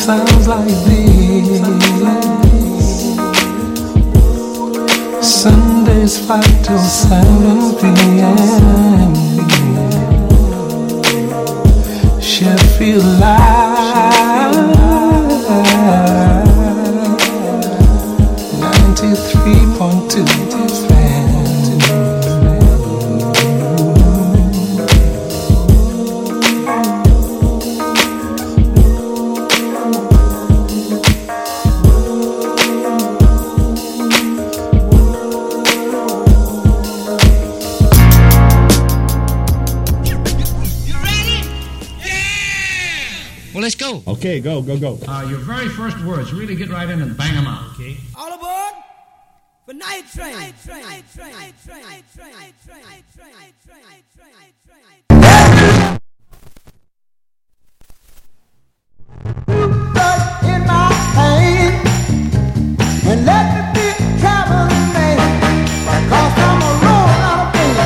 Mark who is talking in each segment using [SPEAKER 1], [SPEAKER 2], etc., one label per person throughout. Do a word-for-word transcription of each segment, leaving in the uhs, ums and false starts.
[SPEAKER 1] sounds like this. Sundays five till seven p.m. Sheffield Live ninety-three point two F M.
[SPEAKER 2] Let's go.
[SPEAKER 3] Okay, go, go, go.
[SPEAKER 4] Uh, your very first words, really get right in and bang them out, okay?
[SPEAKER 5] All aboard for Night Train. Night Train. Night Train. Night Train. Night Train. Night Train. Night Train. Night Train. Night Train. Night Train.
[SPEAKER 6] In my hand and let me be a traveling man, 'cause I'm a rolling out of pain.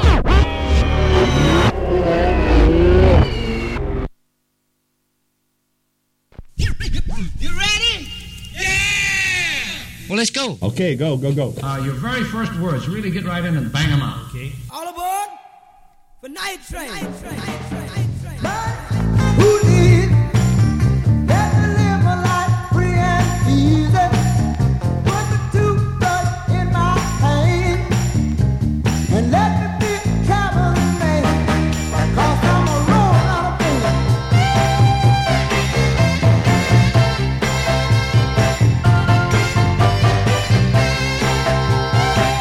[SPEAKER 2] You ready? Yeah! Well, let's go.
[SPEAKER 3] Okay, go, go, go.
[SPEAKER 4] Uh, your very first words, really get right in and bang them out, okay?
[SPEAKER 5] All aboard for Night Train. Night Train. Night Train. Night Train.
[SPEAKER 6] Who did let me live my life free and easy? Put the toothbrush in my hand and let me be a traveling man, 'cause I'm a rolling out of pain.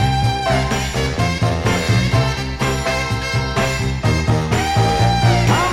[SPEAKER 6] I'm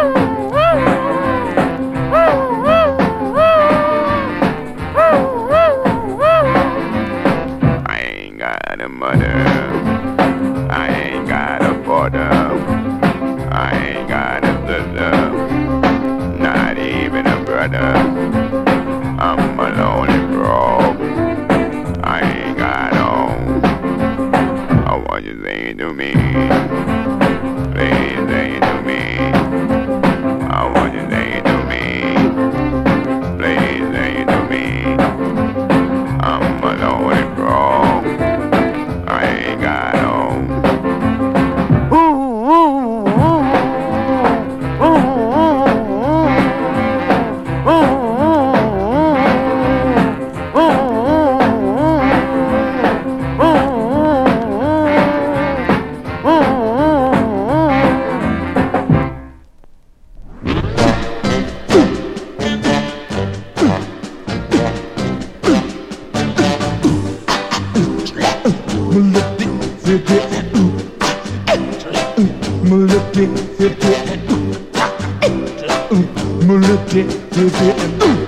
[SPEAKER 6] hit it, and ooh.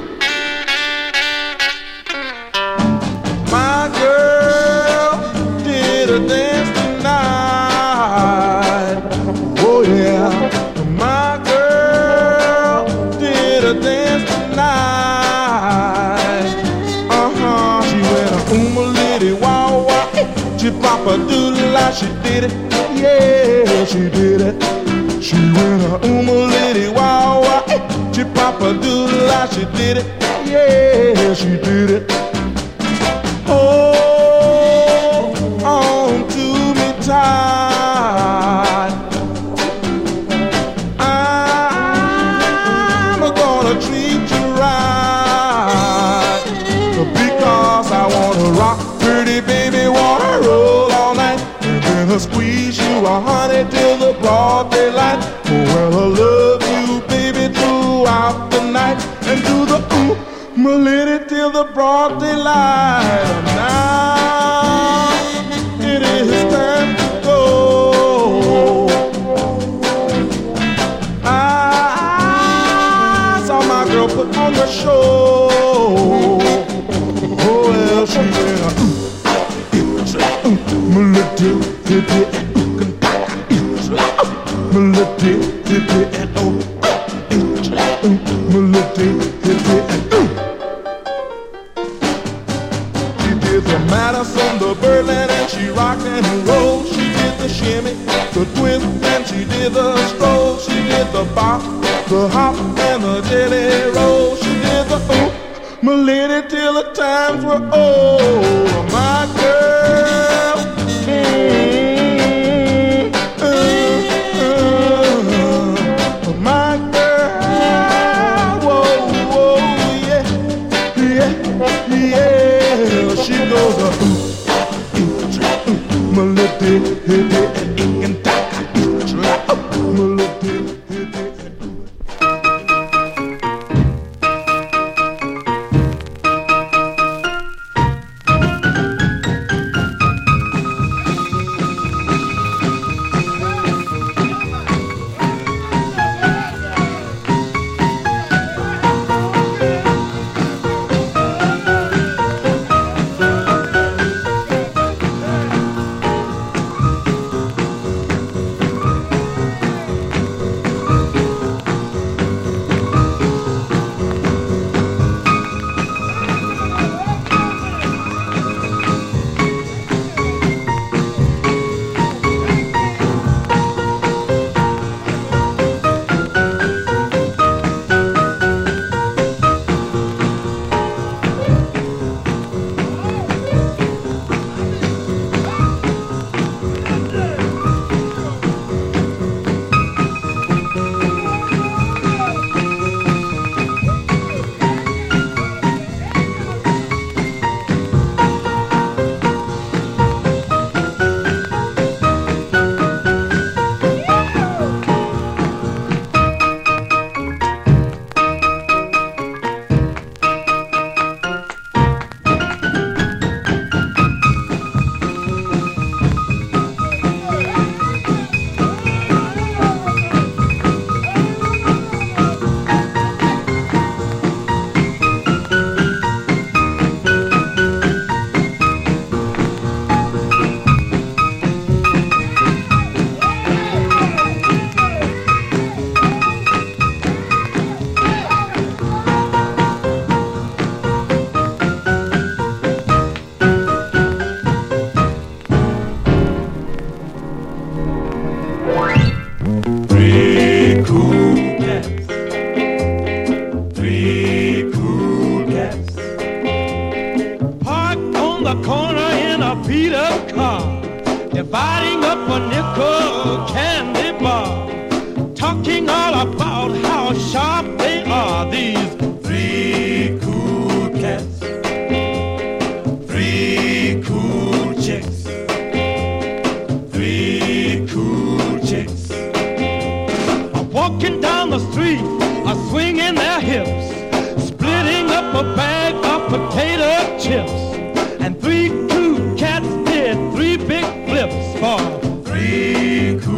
[SPEAKER 6] My girl did a dance tonight. Oh yeah, my girl did a dance tonight. Uh-huh, she went a ooma litty wow wow, she pop a doodle like she did it. Yeah, she did it. She went a ooma litty wow wow, she pop a doodle like she did it. Yeah, she did it. Hold on to me tight. I'm gonna treat you right, because I wanna rock, pretty baby, wanna roll all night, and then I'll squeeze you, a honey, till the broad daylight. Oh, well, I love you, baby, throughout the night, and do the ooh, my lady, till the broad daylight. And now it is time to go. I saw my girl put on the show. Oh well, she went a ooh, ooh, my lady, hit it, my lady, hit it, and oh, my lady, hit it, and ooh. The Madison, the Berlin, and she rocked and rolled. She did the shimmy, the twist, and she did the stroll. She did the bop, the hop, and the jelly roll. She did the ooh, my lady, till the times were old. My girl, mm, uh, uh, my girl, whoa, whoa, yeah, yeah, yeah. She goes a ooh, ooh, ooh, my lady, hit it, and it can die. My lady, hit it, and ooh.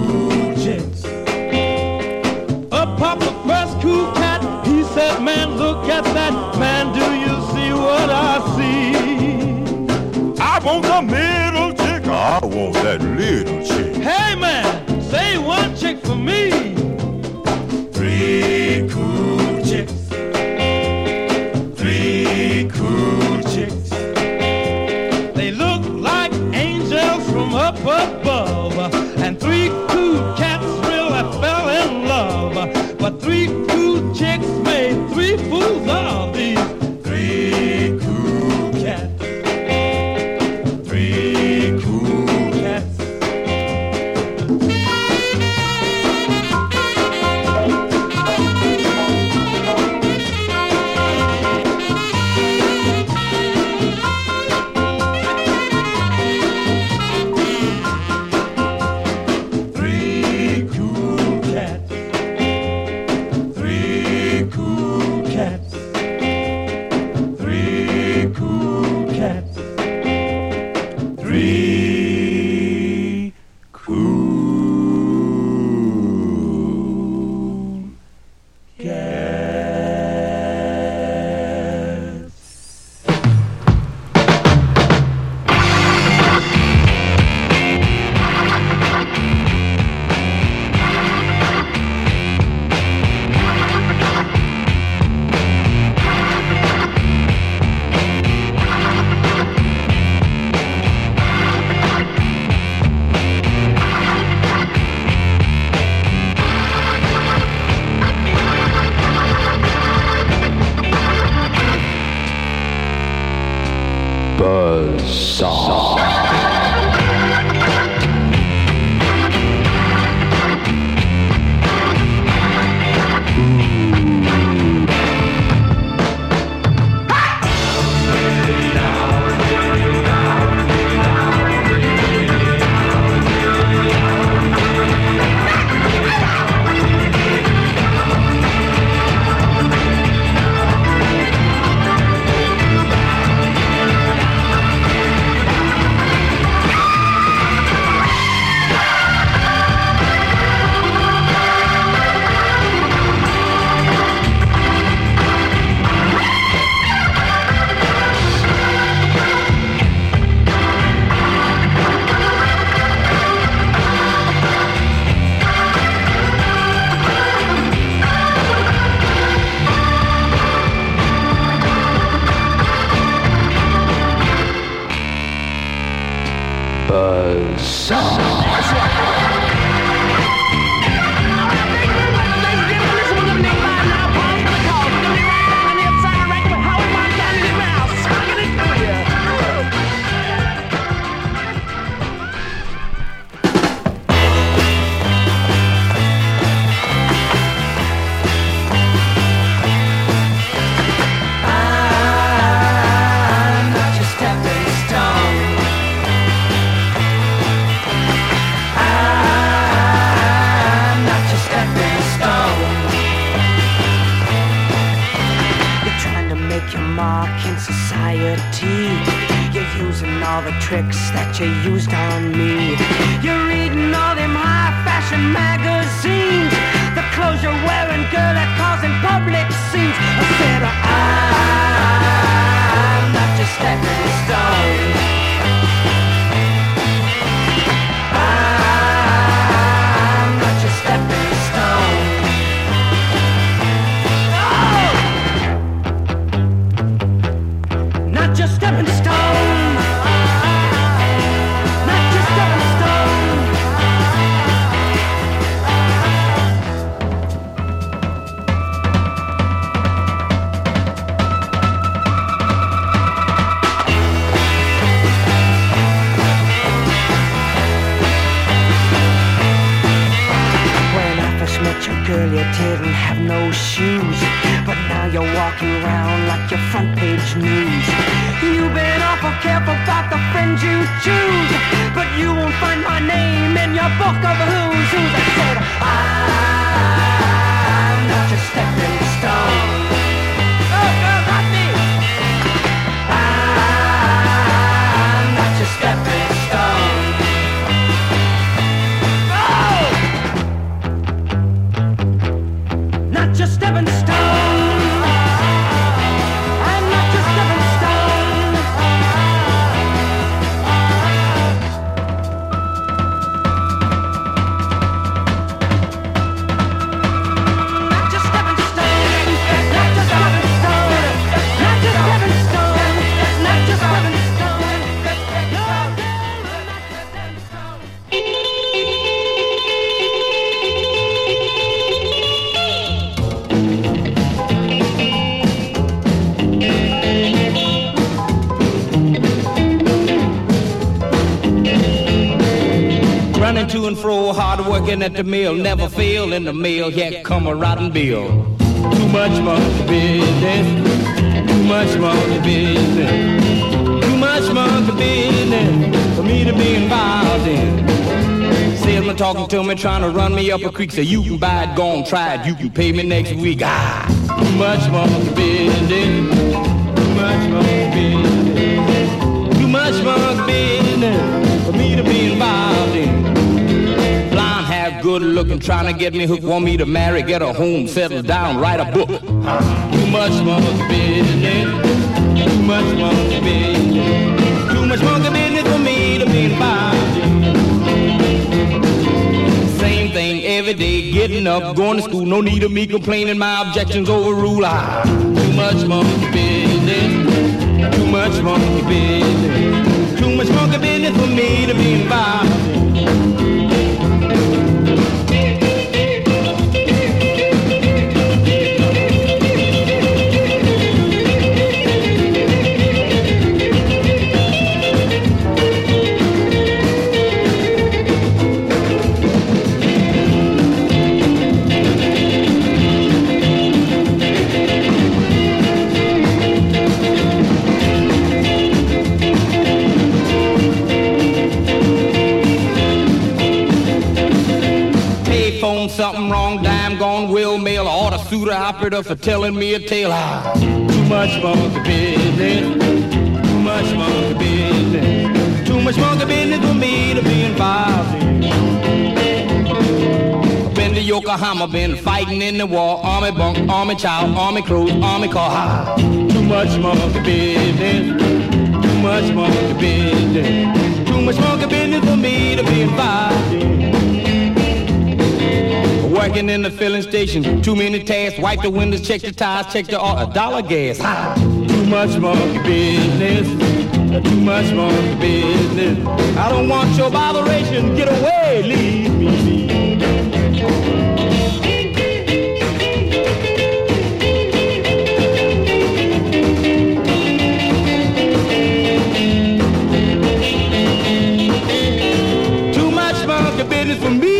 [SPEAKER 7] Man, look I want that little chick.
[SPEAKER 8] Hey man, say one chick for me.
[SPEAKER 7] Three cool chicks. Three cool chicks.
[SPEAKER 8] They look like angels from up above, and three cool cats really fell in love. But three cool chicks made three fools of these three cool cats. Three cool cats. Three cool cats. Three cool cats. Three cool cats. Three cool cats.
[SPEAKER 9] Buzzsaw.
[SPEAKER 10] Tricks that you used on me. You're reading all them high fashion magazines. The clothes you're wearing, girl, are causing public scenes. I said, I'm not your stepping stone. I'm not your stepping stone. Oh! Not your stepping stone. Girl, you didn't have no shoes, but now you're walking around like your front page news. You've been awful careful about the friends you choose, but you won't find my name in your book of who's who's. I said, I'm not your stepping stone. Oh, girl, not me. I'm not your stepping stone. Just stepping stone. I'm not just stepping stone.
[SPEAKER 8] running to and fro, hard working at the mill, never fail in the mail, yet come a rotten bill. Too much monkey business, too much monkey business, too much monkey business for me to be involved in. Salesman talking to me, trying to run me up a creek, say you can buy it, go on, try it, you can pay me next week. Ah, too much monkey business, too much monkey business, too much monkey business for me to be involved in. Blonde hair, good looking, trying to get me hooked, want me to marry, get a home, settle down, write a book. Too much monkey business, too much monkey business, too much monkey business for me to be involved in. Same thing every day, getting up, going to school, no need of me complaining, my objections overruled. Ah, too much monkey business, too much monkey business, too much monkey business for me to be involved in. Something wrong, dime gone, will mail, order suit operator for telling me a tale. Ah, too much monkey business, too much monkey business, too much monkey business for me to be involved in. I've been to Yokohama, been fighting in the war, army bunk, army child, army clothes, army car. Ah, too much monkey business, too much monkey business, too much monkey business for me to be involved in. Working in the filling station, too many tasks, wipe the windows, check the tires, check the uh, dollar gas. Ah, too much monkey business, too much monkey business. I don't want your botheration, get away, leave me be. Too much monkey business for me.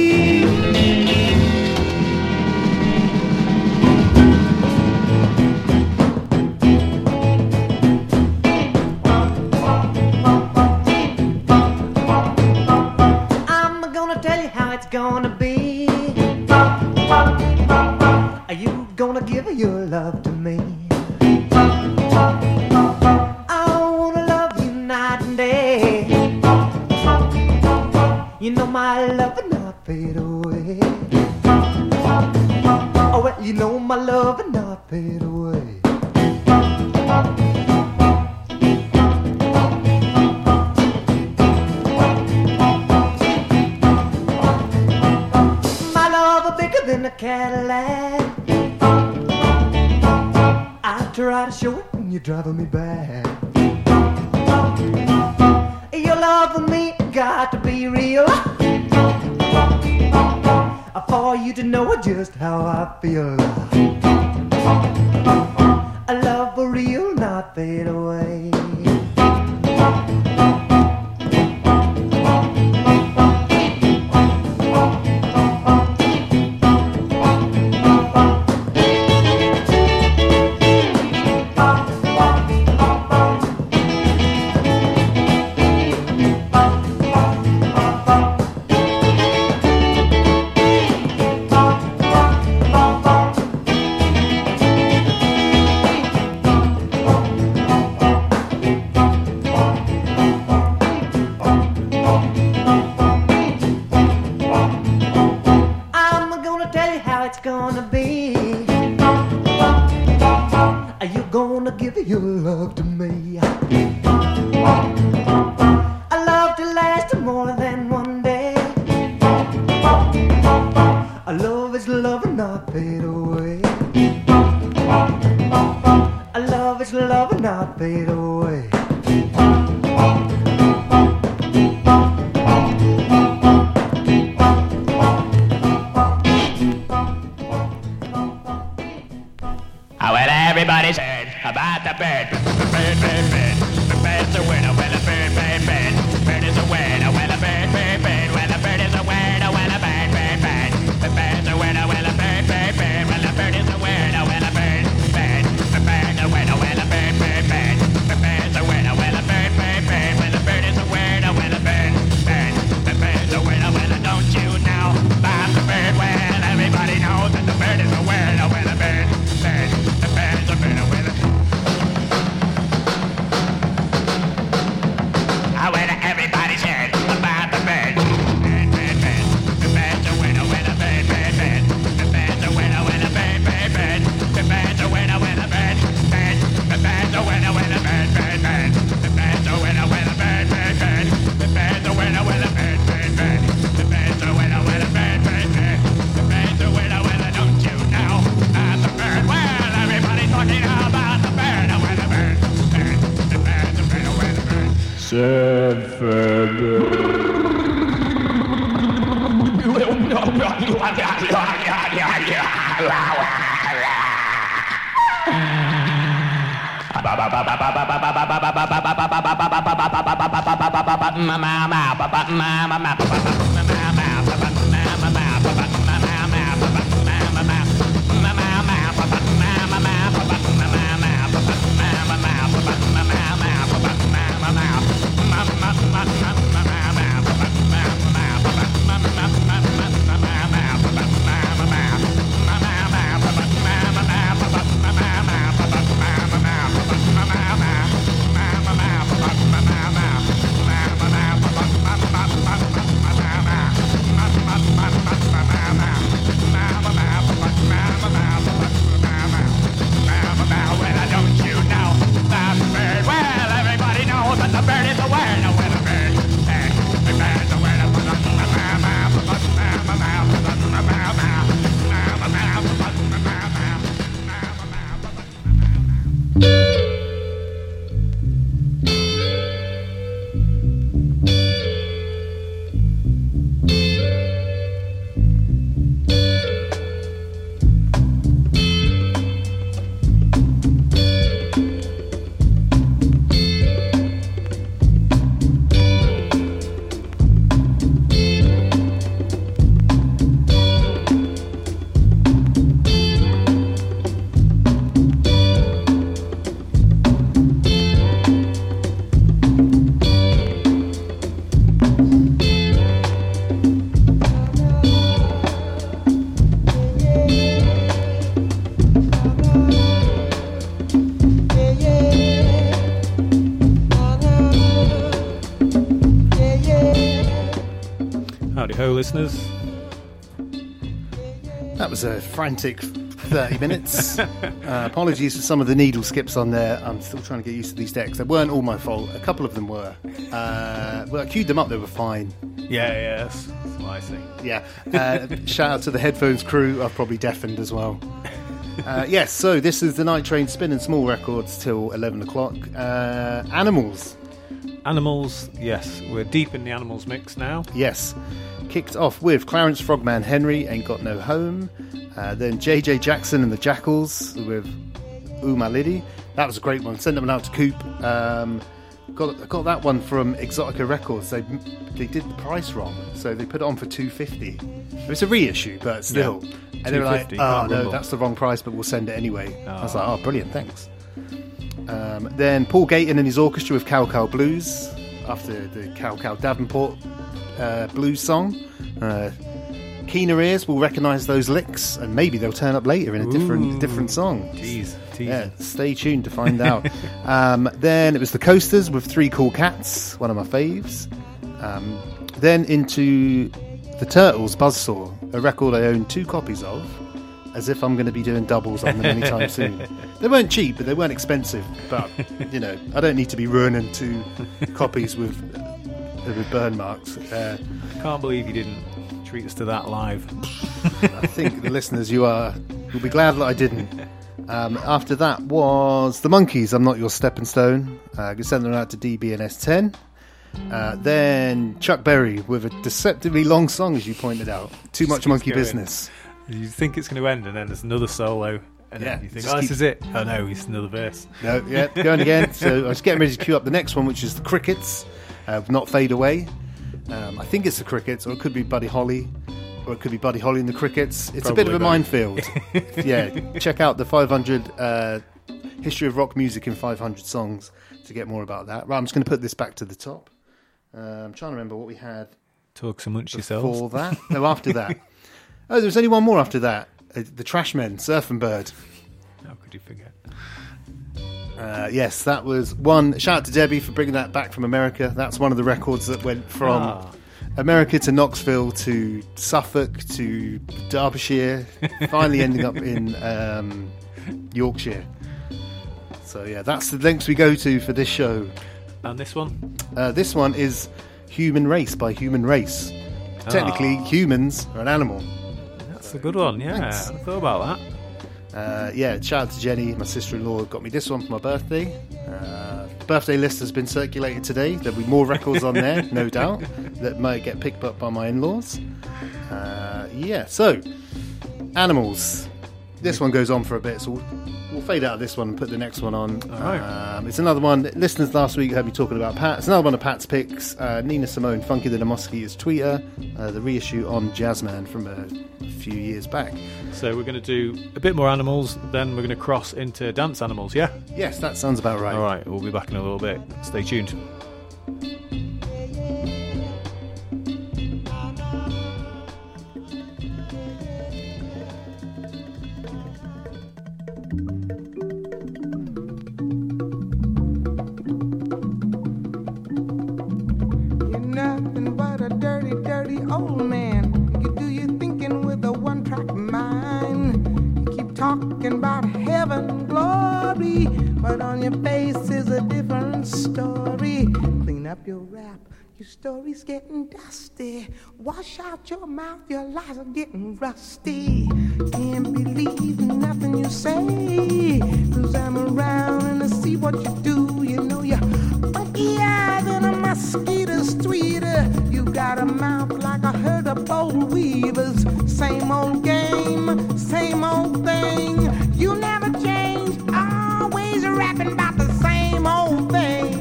[SPEAKER 6] Gonna be, are you gonna give your love to me? I wanna love you night and day. You know my love will not fade away. Oh well, you know my love will not fade away. In a Cadillac, I try to show it when you're driving me back. Your love for me got to be real, for you to know just how I feel. A love for real, not fade away. Your love to me, a love to last more than one day. A love is love and not fade away. A love is love and not fade away.
[SPEAKER 11] Howdy ho, listeners.
[SPEAKER 12] That was a frantic thirty minutes. Uh, apologies for some of the needle skips on there. I'm still trying to get used to these decks. They weren't all my fault. A couple of them were. Uh, well, I queued them up. They were fine.
[SPEAKER 11] Yeah, yeah, that's, that's what I see.
[SPEAKER 12] Yeah. Uh, shout out to the headphones crew. I've probably deafened as well. Uh, yes, so this is the Night Train spinning small records till eleven o'clock. Uh, animals.
[SPEAKER 11] Animals, yes. We're deep in the Animals mix now.
[SPEAKER 12] Yes. Kicked off with Clarence Frogman Henry, Ain't Got No Home. Uh, then J J Jackson and the Jackals with Ooh My Liddy. That was a great one. Sent them out to Coop. Um, got got that one from Exotica Records. They they did the price wrong, so they put it on for two fifty. It's a reissue, but still.
[SPEAKER 11] Yeah.
[SPEAKER 12] And they were like,
[SPEAKER 11] two fifty,
[SPEAKER 12] oh
[SPEAKER 11] can't
[SPEAKER 12] no,
[SPEAKER 11] rumble.
[SPEAKER 12] that's the wrong price, but we'll send it anyway.
[SPEAKER 11] Oh.
[SPEAKER 12] I was like, oh, brilliant, thanks. Um, then Paul Gayton and his orchestra with Cow Cow Blues after the Cow Cow Davenport uh, blues song. Uh, keener ears will recognise those licks, and maybe they'll turn up later in a different
[SPEAKER 11] Ooh.
[SPEAKER 12] different song.
[SPEAKER 11] Jeez,
[SPEAKER 12] yeah, stay tuned to find out. um, then it was the Coasters with Three Cool Cats, one of my faves. Um, then into the Turtles, Buzzsaw, a record I own two copies of, as if I'm going to be doing doubles on them anytime soon. They weren't cheap, but they weren't expensive. But, you know, I don't need to be ruining two copies with uh, with burn marks. Uh,
[SPEAKER 11] Can't believe you didn't treat us to that live.
[SPEAKER 12] I think the listeners, you are, you'll be glad that I didn't. Um, after that was the Monkees, I'm Not Your Stepping Stone. Uh, I sent them out to D B and S ten. Uh, then Chuck Berry with a deceptively long song, as you pointed out. Too much
[SPEAKER 11] Just
[SPEAKER 12] monkey
[SPEAKER 11] going.
[SPEAKER 12] business.
[SPEAKER 11] You think it's going to end, and then there's another solo, and
[SPEAKER 12] Yeah,
[SPEAKER 11] then you think,
[SPEAKER 12] just
[SPEAKER 11] oh,
[SPEAKER 12] keep-
[SPEAKER 11] this is it. Oh no, it's another verse.
[SPEAKER 12] No, yeah, going again. So I was getting ready to queue up the next one, which is the Crickets, uh, Not Fade Away. Um, I think it's the Crickets, or it could be Buddy Holly, or it could be Buddy Holly and the Crickets. It's
[SPEAKER 11] Probably
[SPEAKER 12] a bit of a
[SPEAKER 11] both.
[SPEAKER 12] minefield. Yeah, check out the five hundred uh, History of Rock Music in five hundred Songs to get more about that. Right, I'm just going to put this back to the top. Uh, I'm trying to remember what we had
[SPEAKER 11] Talk amongst
[SPEAKER 12] before
[SPEAKER 11] yourselves.
[SPEAKER 12] that. No, after that. Oh, there was only one more after that. Uh, the Trashmen, Surf and Bird.
[SPEAKER 11] How could you forget?
[SPEAKER 12] Uh, yes, that was one. Shout out to Debbie for bringing that back from America. That's one of the records that went from
[SPEAKER 11] Ah.
[SPEAKER 12] America to Knoxville to Suffolk to Derbyshire, finally ending up in um, Yorkshire. So yeah, that's the lengths we go to for this show.
[SPEAKER 11] And this one?
[SPEAKER 12] Uh, this one is Human Race by Human Race. Technically,
[SPEAKER 11] Ah.
[SPEAKER 12] humans are an animal.
[SPEAKER 11] That's a good one, yeah.
[SPEAKER 12] Thanks.
[SPEAKER 11] I hadn't thought about that.
[SPEAKER 12] Uh, yeah, shout out to Jenny, my sister-in-law, got me this one for my birthday. Uh, birthday list has been circulated today. There'll be more records on there, no doubt, that might get picked up by my in-laws. Uh, yeah, so, Animals. This one goes on for a bit, so we'll, we'll fade out of this one and put the next one on.
[SPEAKER 11] All right.
[SPEAKER 12] Um, it's another one. Listeners last week heard me talking about Pat. It's another one of Pat's picks. Uh, Nina Simone, Funky the Mosquitoes Tweeter, uh, the reissue on Jazzman from a few years back.
[SPEAKER 11] So we're going to do a bit more Animals, then we're going to cross into Dance Animals, yeah?
[SPEAKER 12] Yes, that sounds about right.
[SPEAKER 11] All right, we'll be back in a little bit. Stay tuned.
[SPEAKER 6] Nothing but a dirty, dirty old man. You do your thinking with a one-track mind. You keep talking about heaven and glory, but on your face is a different story. Clean up your rap, your story's getting dusty. Wash out your mouth, your lies are getting rusty. Can't believe nothing you say, 'cause I'm around and I see what you do. You know you're funkier than a mosquito streeter. You got a mouth like a herd of bold weavers. Same old game, same old thing. You never change, always rapping about the same old thing.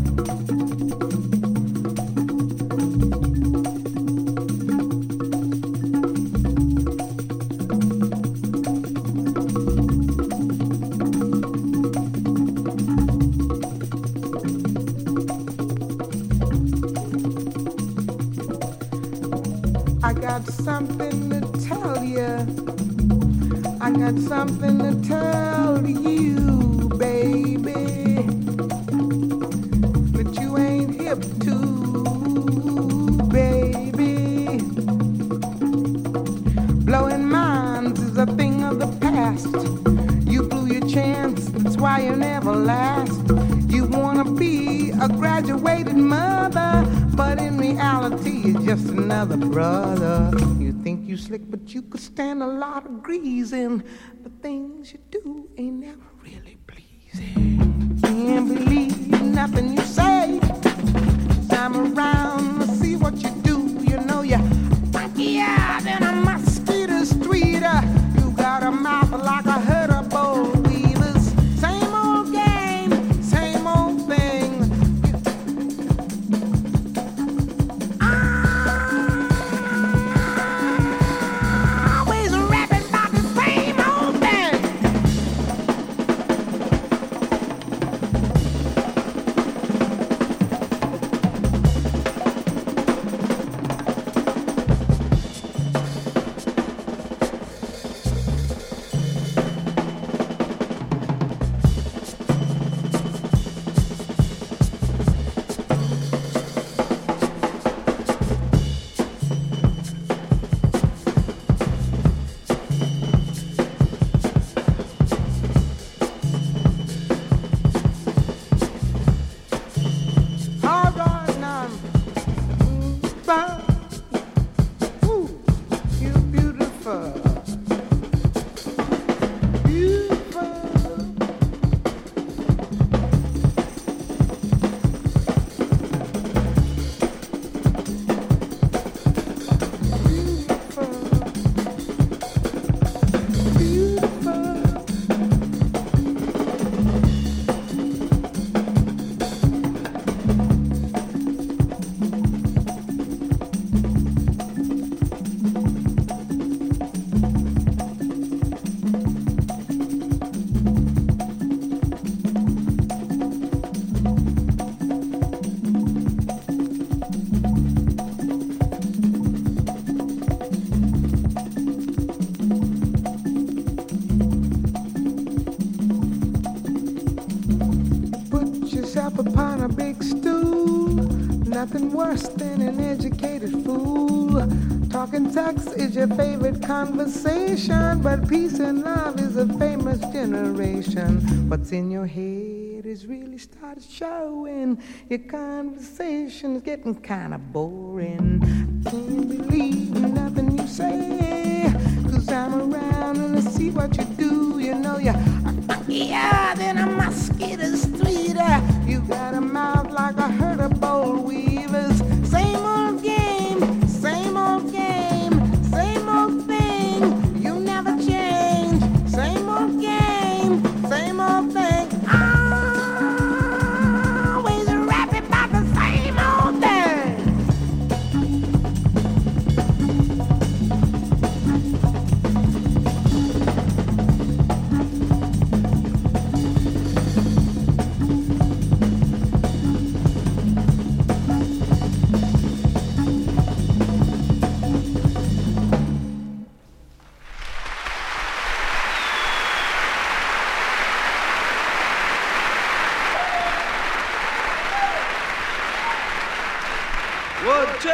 [SPEAKER 6] I got something to tell you. I got something to tell you, baby, that you ain't hip to, baby. Blowing minds is a thing of the past. You blew your chance, that's why you never last. You wanna be a graduated mother, but in reality you're just another brother. You think you slick, but you could stand a lot of greasing. The things you do ain't never really pleasing. Can't believe nothing you say. I'm around to see what you do. You know you're funkier than a mosquito streeter. You got a mouth like a herd of bold weavers. Same old game, same old thing. Always rapping about the same old thing. All right now. Mm, bye. Ooh, you're beautiful. Beautiful. Put yourself upon a big stool. Nothing worse than an educated fool. Talking sex is your favorite conversation, but peace and love is a famous generation. What's in your head is really started showing. Your conversation is getting kind of boring. Can't believe nothing you say, 'cause I'm around and I see what you do. You know you're funkier than a mosquito streeter. You got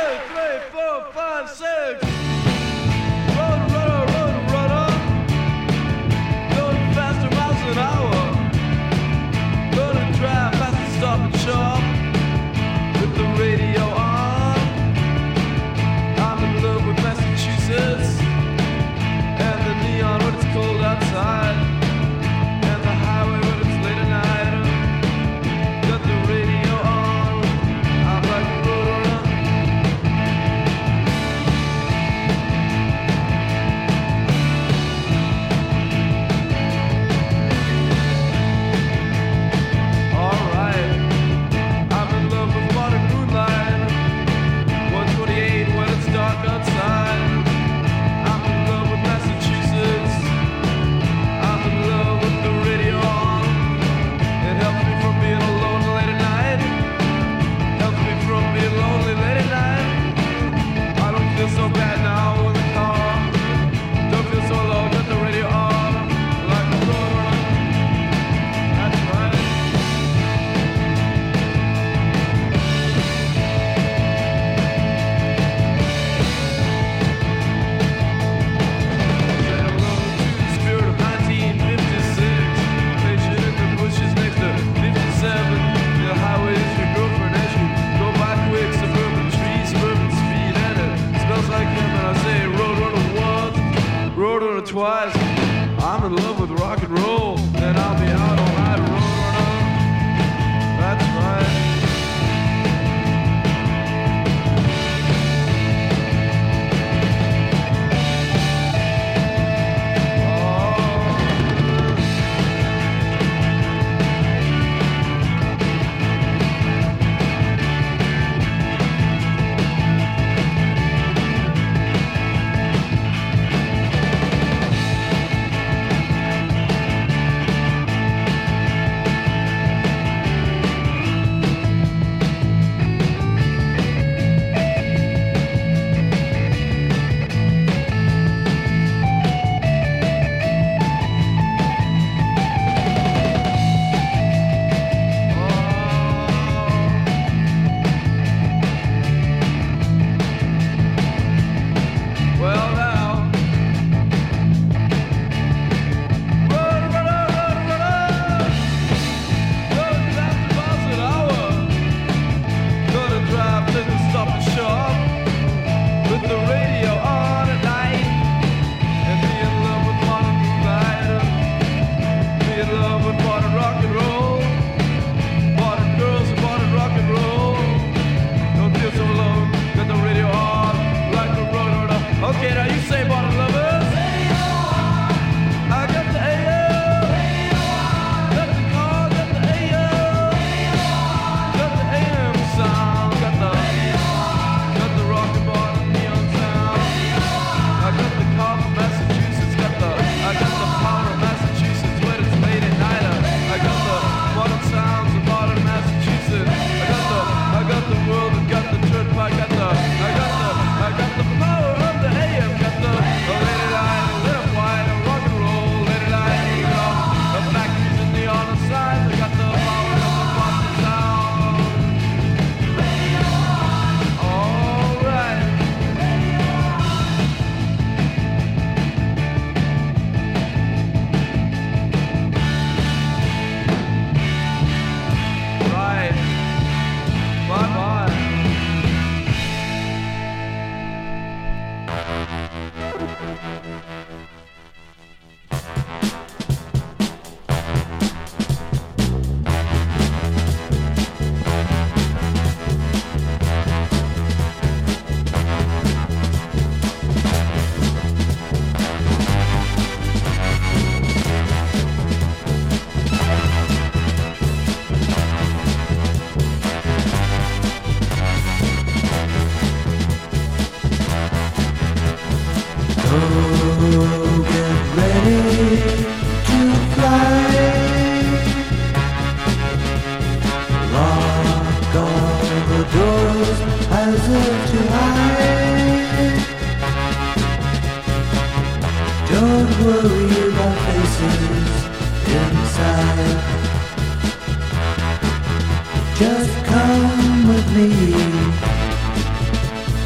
[SPEAKER 8] three, four, five, six. Road runner, road runner. Going faster miles an hour. Gonna drive fast and stop and shop. With the radio on. I'm in love with Massachusetts. And the neon when it's cold outside. And the highway when it's late at night. Got the radio on. I'm like a road runner. Alright. I'm in love with modern moonlight. one twenty-eight when it's dark outside. I'm in love with Massachusetts. I'm in love with the radio on. It helps me from being alone late at night. Helps me from being lonely late at night. I don't feel so bad now in the car. Don't feel so alone with the radio on. Like a road runner. That's right. Say hello to the spirit of nineteen fifty-six. Patient in the bushes next to fifty-seven. The highway is your girlfriend as you go by quick. Suburban trees, suburban speed, and it smells like him. And I say road runner once, road runner twice. I'm in love with rock and roll, then I'll be out all night, road runner. That's right. Well now, road runner, road runner, going fifty miles an hour. Gonna drive to the stop and shop with the radio on at night, and be in love with modern moonlight, be in love with modern rock and roll, modern girls and modern rock and roll. Don't feel so alone, got the radio on like a road runner. Okay, now you say modern lovers. I got the A M. Got the car, got the A M. Got the A M sound. Got the got the rock and modern neon sound. I got the car from Massachusetts. Got the I got the power of Massachusetts when it's late at night. I got the modern sounds of modern Massachusetts. I got the I got the world. I got the turnpike. Got the I got the I got the power of the A M. Got the oh, late at night, lit up white, rock and roll. Late at night, you know, the black keys and the on signs. I got the power of the modern sound. All right. Right. Bye bye.
[SPEAKER 6] Just come with me.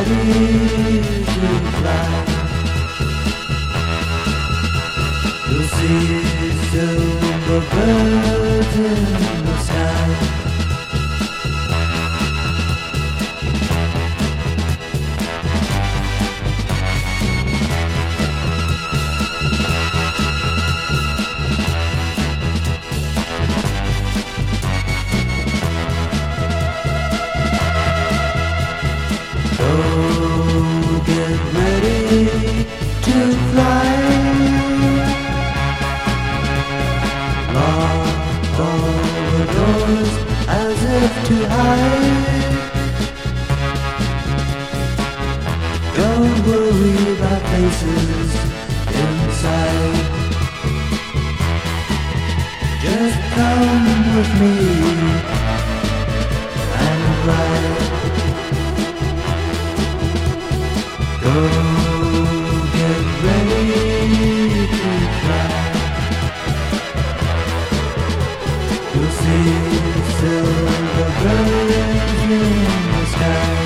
[SPEAKER 6] ready to fly. You'll see silver birds in the sky. So get ready to fly. Lock all the doors as if to hide. Don't worry about faces inside. Just come with me and ride. Go get ready to fly. You'll see silver birds in the sky.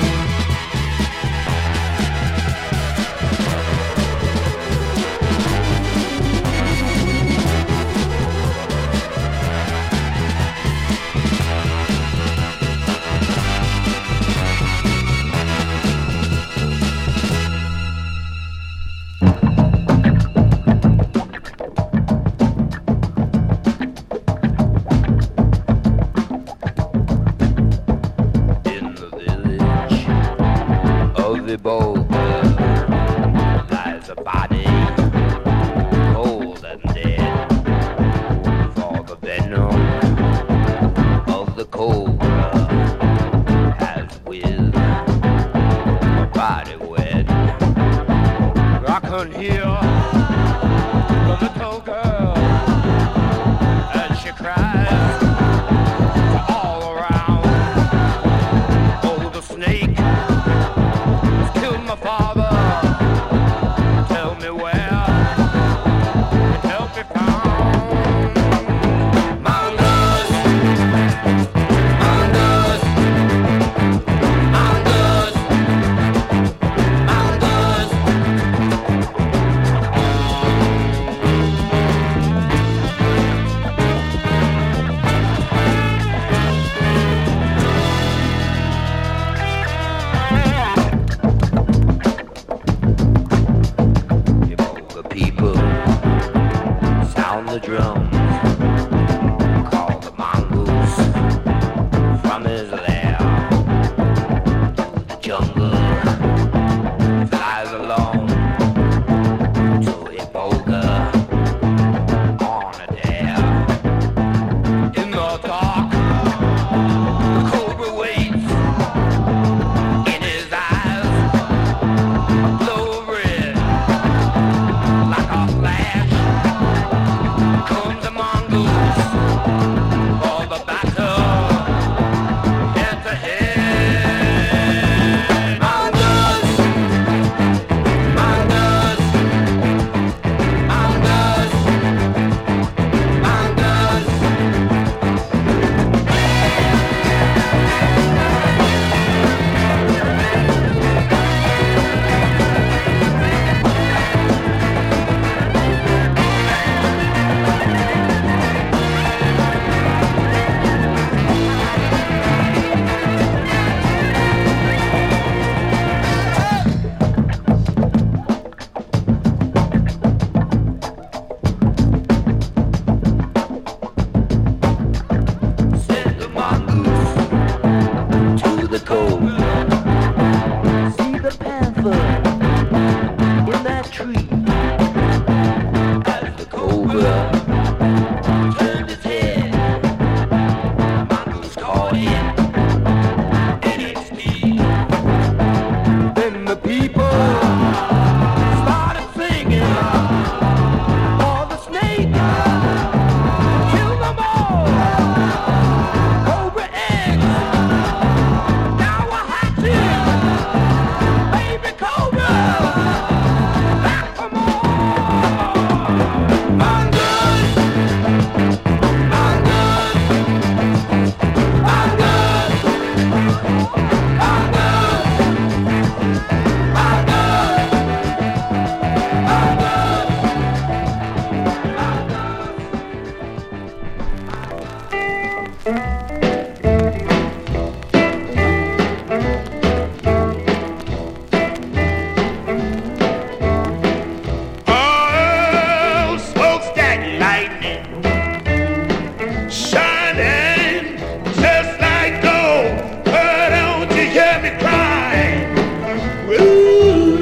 [SPEAKER 7] shining just like gold. But don't you hear me crying? Woo,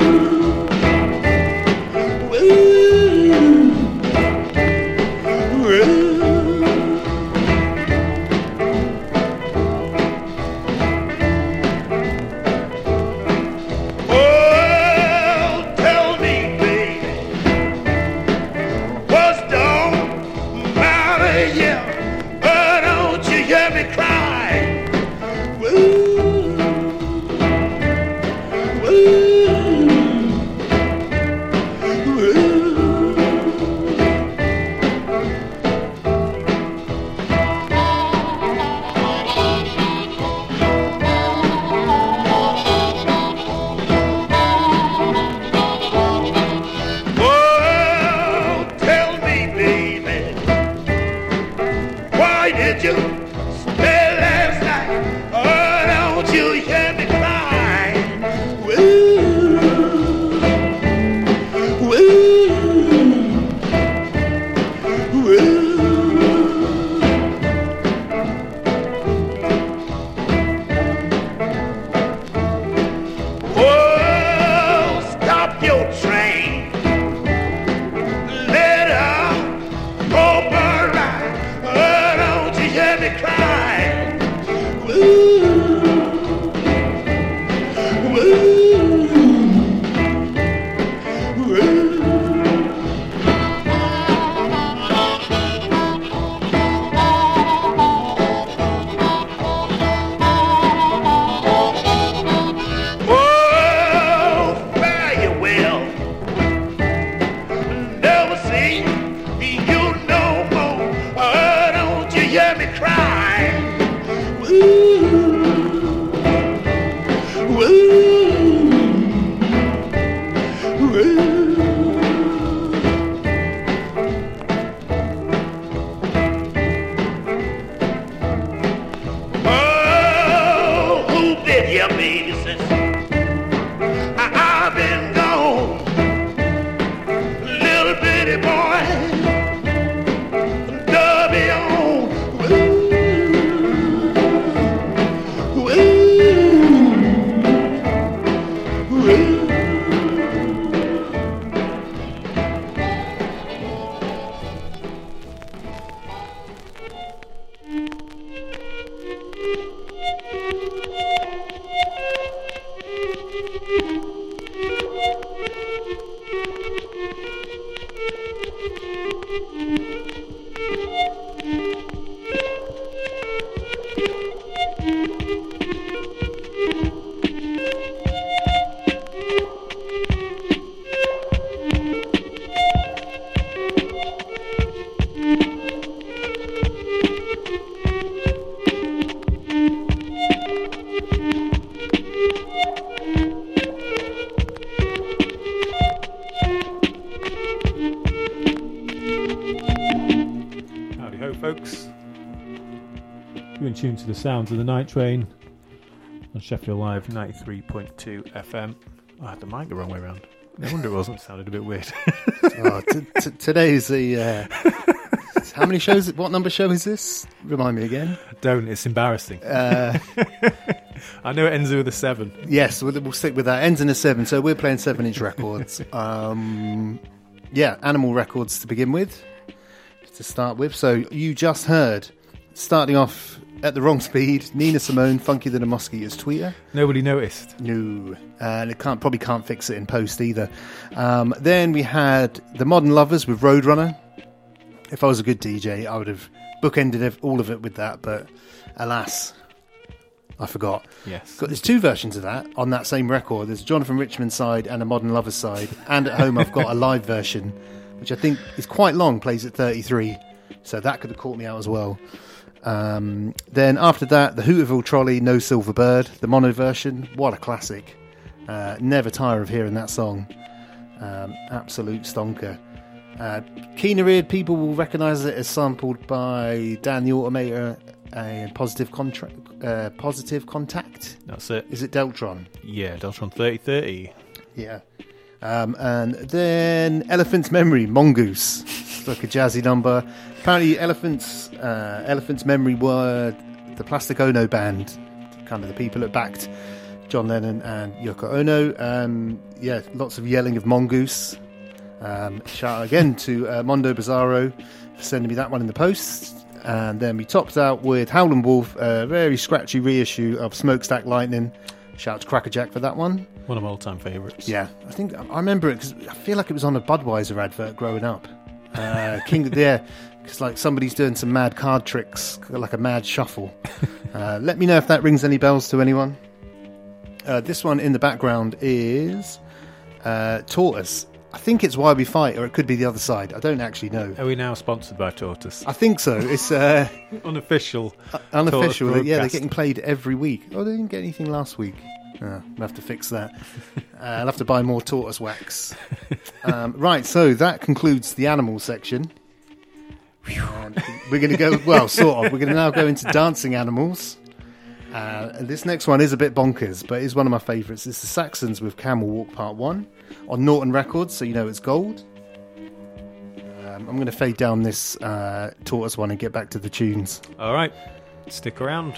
[SPEAKER 7] woo, woo. Oh, tell me, baby, what's don't matter, yeah, but don't you hear me cry? Woo, woo, woo. Oh, tell me, baby, why did you stay last night? Oh, don't you hear me crying? Woo, woo, woo. Oh, stop your train. Let her go by right. Oh, don't you hear me crying? Woo, woo, woo. Oh, fare you well. Never see you no more. Oh, don't you hear me crying? Woo, woo, woo. Oh, who bid your baby since I- I've been gone? Little bitty boy, dubby on. Woo, woo, woo.
[SPEAKER 11] Howdy ho, folks. You're in tune to the sounds of the Night Train on Sheffield Live ninety-three point two F M. Oh, I had the mic the wrong way around. No wonder it wasn't. It sounded a bit weird.
[SPEAKER 12] Oh, t- t- today's the. Uh, how many shows? What number show is this? Remind me again.
[SPEAKER 11] Don't. It's embarrassing.
[SPEAKER 12] Uh,
[SPEAKER 11] I know it ends with a seven.
[SPEAKER 12] yes, we'll, we'll stick with that. Ends in a seven, so we're playing seven-inch records. Um, yeah, Animal Records to begin with, to start with. So you just heard, starting off at the wrong speed, Nina Simone, Funky Than a Mosquito's Tweeter.
[SPEAKER 11] Nobody noticed.
[SPEAKER 12] No, and it can't probably can't fix it in post either. Um, then we had the Modern Lovers with Roadrunner. If I was a good D J, I would have bookended all of it with that, but alas, I forgot.
[SPEAKER 11] Yes.
[SPEAKER 12] Got, there's two versions of that on that same record. There's a Jonathan Richman side and a Modern Lovers side, and at home I've got a live version, which I think is quite long, plays at thirty-three, so that could have caught me out as well. Um, then after that, the Hooterville Trolley, No Silver Bird, the mono version. What a classic. Uh, never tire of hearing that song. Um, absolute stonker. Uh, keener-eared people will recognise it as sampled by Dan the Automator and Positive, Contra- uh, Positive Contact.
[SPEAKER 11] That's it.
[SPEAKER 12] Is it Deltron?
[SPEAKER 11] Yeah, Deltron thirty thirty.
[SPEAKER 12] Yeah. Um, and then Elephant's Memory, Mongoose. It's like a jazzy number. Apparently, Elephant's uh, Elephant's memory were the Plastic Ono band, kind of the people that backed John Lennon and Yoko Ono. Um, yeah, lots of yelling of mongoose. Um, shout out again to uh, Mondo Bizarro for sending me that one in the post. And then we topped out with Howlin' Wolf, a very scratchy reissue of Smokestack Lightning. Shout out to Crackerjack for that one.
[SPEAKER 11] One of my all-time favourites.
[SPEAKER 12] Yeah, I think I remember it because I feel like it was on a Budweiser advert growing up. Uh, King of the Air, because like somebody's doing some mad card tricks, like a mad shuffle. Uh, let me know if that rings any bells to anyone. Uh, this one in the background is uh, Tortoise. I think it's Why We Fight, or it could be the other side. I don't actually know.
[SPEAKER 11] Are we now sponsored by Tortoise?
[SPEAKER 12] I think so. It's uh,
[SPEAKER 11] unofficial.
[SPEAKER 12] Uh, unofficial.
[SPEAKER 11] Tortoise
[SPEAKER 12] Yeah, they're getting played every week. Oh, they didn't get anything last week. Oh, I'll have to fix that. uh, I'll have to buy more tortoise wax. Um, right, so that concludes the animal section. And we're going to go, well, sort of. We're going to now go into dancing animals. Uh, and this next one is a bit bonkers, but it's one of my favourites. It's the Saxons with Camel Walk Part one on Norton Records, so you know it's gold. Um, I'm going to fade down this uh, tortoise one and get back to the tunes.
[SPEAKER 11] All right, stick around.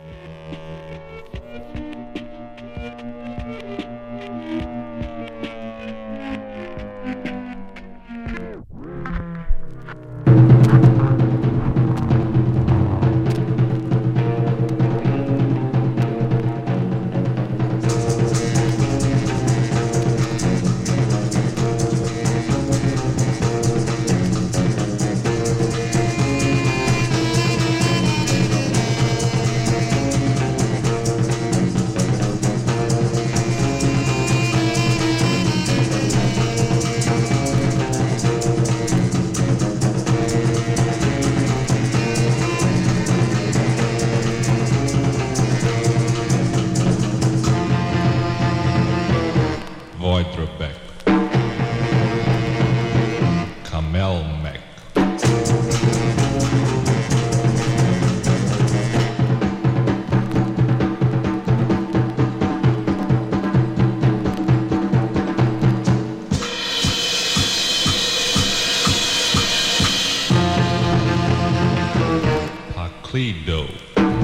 [SPEAKER 13] Cledo,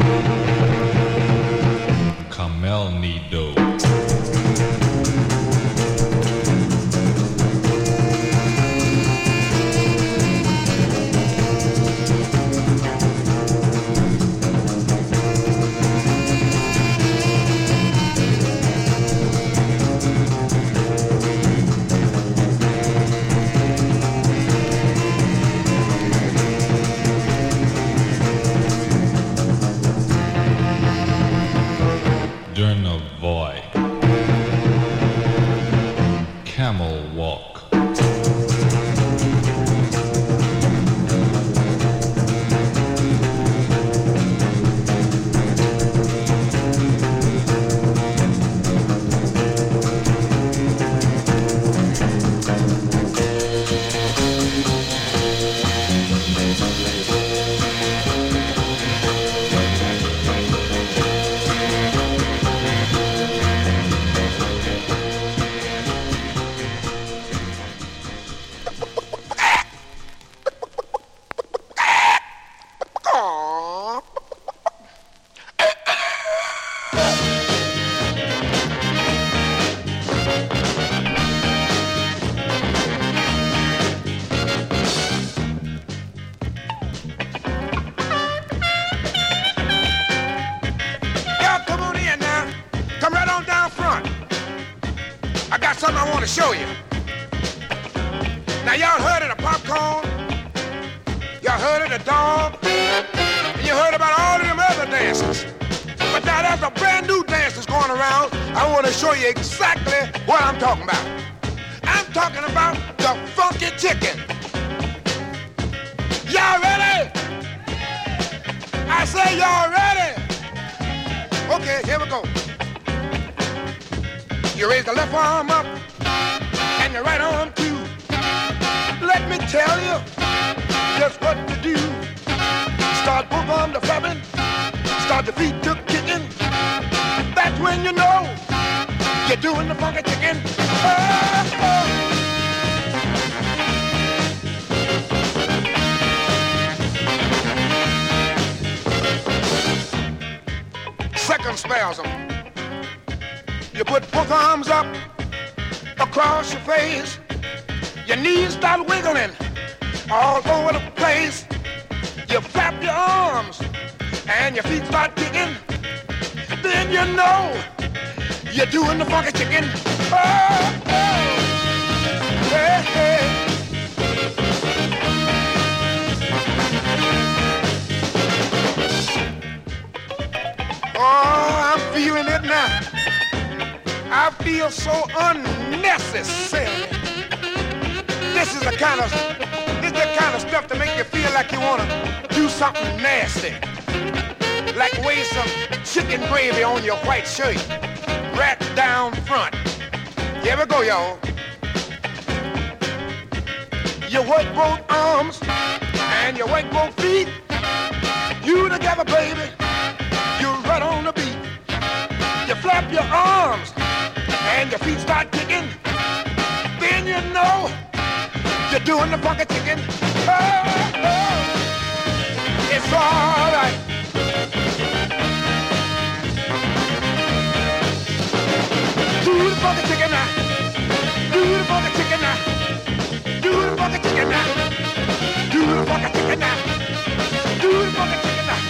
[SPEAKER 13] Camel Nido. Boy, Camel Walk.
[SPEAKER 7] Show you. Now y'all heard of the popcorn, y'all heard of the dog, and you heard about all of them other dances. But now there's a brand new dance that's going around. I want to show you exactly what I'm talking about. I'm talking about the funky chicken. Y'all ready? I say y'all ready? Okay, here we go. You raise the left arm up and your right arm too. Let me tell you just what to do. Start both arms to flapping, start the feet to kicking. That's when you know you're doing the funky chicken. Oh, oh. second spasm. You put both arms up across your face. Your knees start wiggling all over the place. You flap your arms and your feet start kicking. Then you know you're doing the funky chicken. Oh, oh, hey, hey. Oh, I'm feeling it now. I feel so unnecessary. This is the kind of this is the kind of stuff to make you feel like you want to do something nasty, like waste some chicken gravy on your white shirt, right down front. Here we go, y'all. You work both arms and you work both feet. You together, baby. You right on the beat. You flap your arms and your feet start kicking. Then you know you're doing the funky chicken. Oh, oh. It's all